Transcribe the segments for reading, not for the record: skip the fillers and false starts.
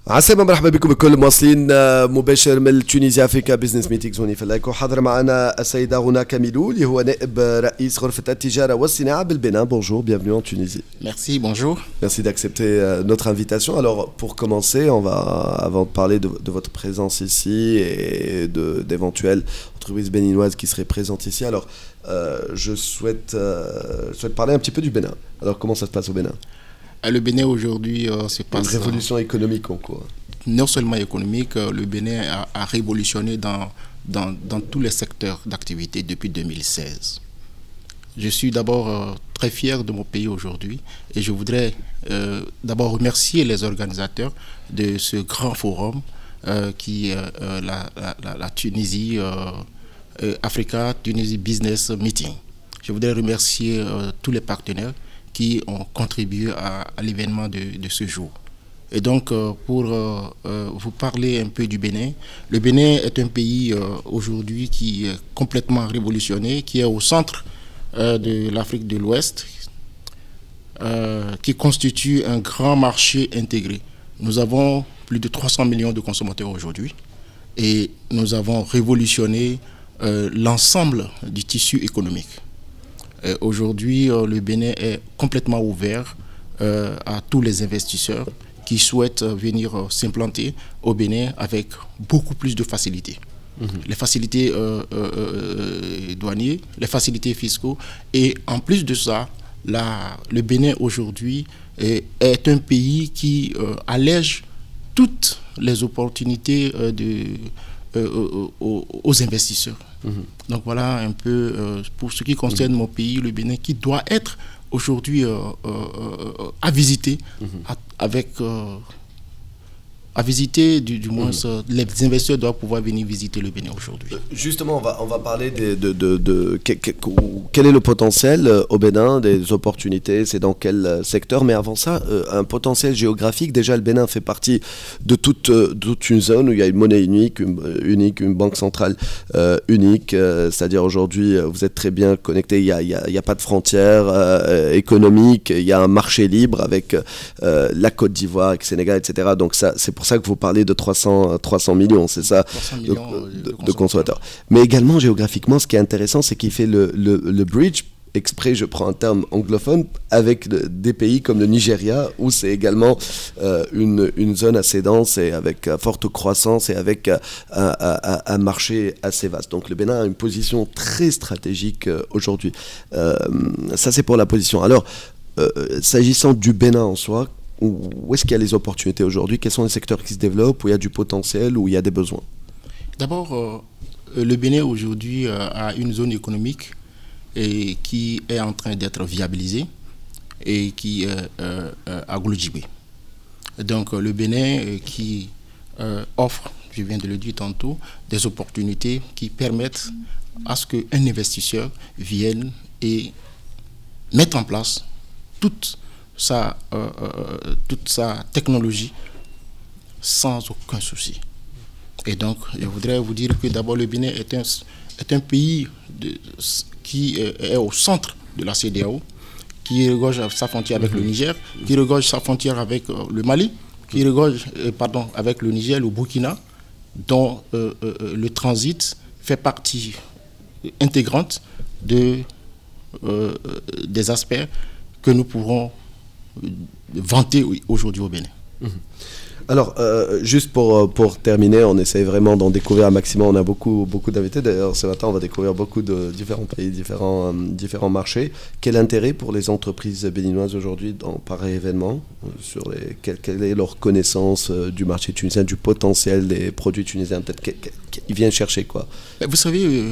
عسلامة مرحبا بكم بكل المواصلين مباشر من تونيزيا افريكا بزنس ميتينغ هوني في اللايك. وحاضر معنا السيدة غنا كاميلو اللي هو نائب رئيس غرفة التجارة والصناعة بالبنان. Bonjour, bienvenue en Tunisie. Merci, bonjour. Merci d'accepter notre invitation. Alors pour commencer, avant de parler de votre présence ici et d'éventuelles entreprises béninoises qui seraient présentes ici, alors je souhaite parler un petit peu du Bénin. Alors comment ça se passe au Bénin? Le Bénin aujourd'hui se passe... Une révolution économique en cours. Non seulement économique, le Bénin a révolutionné dans tous les secteurs d'activité depuis 2016. Je suis d'abord très fier de mon pays aujourd'hui et je voudrais d'abord remercier les organisateurs de ce grand forum qui est la Tunisie Africa Tunisie Business Meeting. Je voudrais remercier tous les partenaires qui ont contribué à l'événement de ce jour. Et donc, pour vous parler un peu du Bénin, le Bénin est un pays aujourd'hui qui est complètement révolutionné, qui est au centre de l'Afrique de l'Ouest, qui constitue un grand marché intégré. Nous avons plus de 300 millions de consommateurs aujourd'hui et nous avons révolutionné l'ensemble du tissu économique. Aujourd'hui, le Bénin est complètement ouvert à tous les investisseurs qui souhaitent venir s'implanter au Bénin avec beaucoup plus de facilités. Les facilités douanières, les facilités fiscaux. Et en plus de ça, le Bénin aujourd'hui est un pays qui allège toutes les opportunités aux investisseurs. Donc voilà un peu pour ce qui concerne mon pays, le Bénin, qui doit être aujourd'hui à visiter à visiter du moins les investisseurs doivent pouvoir venir visiter le Bénin aujourd'hui. Justement, on va parler quel est le potentiel au Bénin, des opportunités, c'est dans quel secteur, mais avant ça, un potentiel géographique. Déjà, le Bénin fait partie de toute une zone où il y a une monnaie unique, une banque centrale unique, c'est-à-dire aujourd'hui, vous êtes très bien connectés, il y a pas de frontières économiques, il y a un marché libre avec la Côte d'Ivoire, avec le Sénégal, etc. Donc ça, c'est pour ça que vous parlez de 300 millions, c'est ça, 300 millions de consommateurs. Mais également, géographiquement, ce qui est intéressant, c'est qu'il fait le bridge, exprès, je prends un terme anglophone, avec des pays comme le Nigeria, où c'est également une zone assez dense et avec forte croissance et avec un marché assez vaste. Donc le Bénin a une position très stratégique aujourd'hui. Ça, c'est pour la position. Alors, s'agissant du Bénin en soi, où est-ce qu'il y a les opportunités aujourd'hui? Quels sont les secteurs qui se développent, où il y a du potentiel, où il y a des besoins? D'abord, le Bénin aujourd'hui a une zone économique qui est en train d'être viabilisée et qui est à Glodjibé. Donc le Bénin qui offre, je viens de le dire tantôt, des opportunités qui permettent à ce qu'un investisseur vienne et mette en place toute sa technologie sans aucun souci. Et donc, je voudrais vous dire que d'abord, le Bénin est un pays qui est au centre de la CEDEAO, qui regorge sa frontière avec le Niger, qui regorge sa frontière avec le Mali, qui regorge avec le Niger, le Burkina, dont le transit fait partie intégrante des aspects que nous pourrons vanter aujourd'hui au Bénin. Alors, juste pour terminer, on essaie vraiment d'en découvrir un maximum. On a beaucoup d'invités. D'ailleurs, ce matin, on va découvrir beaucoup de différents pays, différents marchés. Quel intérêt pour les entreprises béninoises aujourd'hui dans pareil événement, quelle est leur connaissance du marché tunisien, du potentiel des produits tunisiens? Peut-être qu'ils viennent chercher quoi? Vous savez,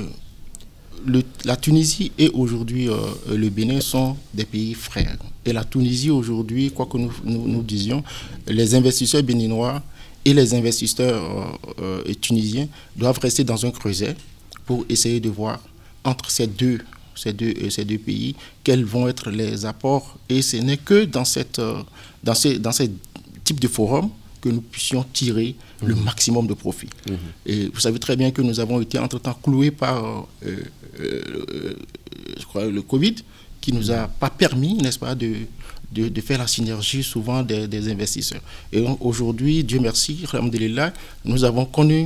la Tunisie et aujourd'hui le Bénin sont des pays frères. Et la Tunisie aujourd'hui, quoi que nous disions, les investisseurs béninois et les investisseurs tunisiens doivent rester dans un creuset pour essayer de voir entre ces deux pays quels vont être les apports. Et ce n'est que dans ces types de forums que nous puissions tirer le maximum de profit. Et vous savez très bien que nous avons été entre-temps cloués par je crois, le Covid, qui ne nous a pas permis, n'est-ce pas, de de faire la synergie souvent des investisseurs. Et donc, aujourd'hui, Dieu merci, alhamdoulilah, nous avons connu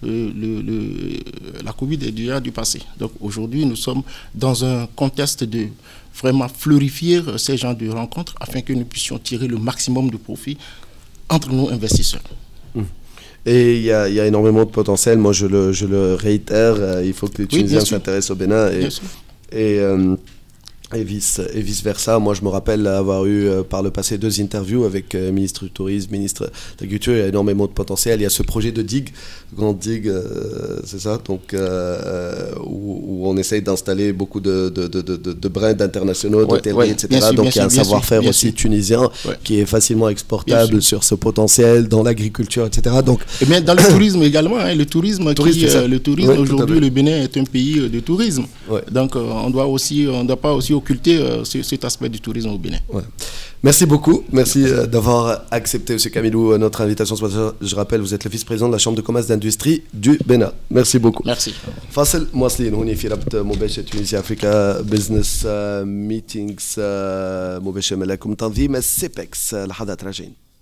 la Covid du passé. Donc aujourd'hui, nous sommes dans un contexte de vraiment florifier ces genres de rencontres afin que nous puissions tirer le maximum de profit entre nos investisseurs. Et il y a énormément de potentiel. Moi, je le réitère, il faut que les Tunisiens s'intéressent au Bénin. Et vice-versa. Moi, je me rappelle avoir eu par le passé 2 interviews avec ministre du Tourisme, ministre de l'Agriculture. Il y a énormément de potentiel. Il y a ce projet de digue, grande digue, c'est ça, donc, où on essaye d'installer beaucoup de brands internationaux, d'hôtellerie, etc. Donc, il y a un savoir-faire aussi tunisien qui est facilement exportable sur ce potentiel dans l'agriculture, etc. Donc, et bien dans le tourisme également. Le tourisme aujourd'hui, le Bénin est un pays de tourisme. Donc, on ne doit pas aussi occulter cet aspect du tourisme au Bénin. Merci beaucoup. Merci d'avoir accepté, M. Kamilou, notre invitation. Je rappelle, vous êtes le vice-président de la Chambre de commerce d'industrie du Bénin. Merci beaucoup. Merci. فاصل مواصلين هنا في رابط مباشر تونسيا افريكا بزنس ميتينغز مباشر لكم تنظيم السيبكس لحظات راجعين.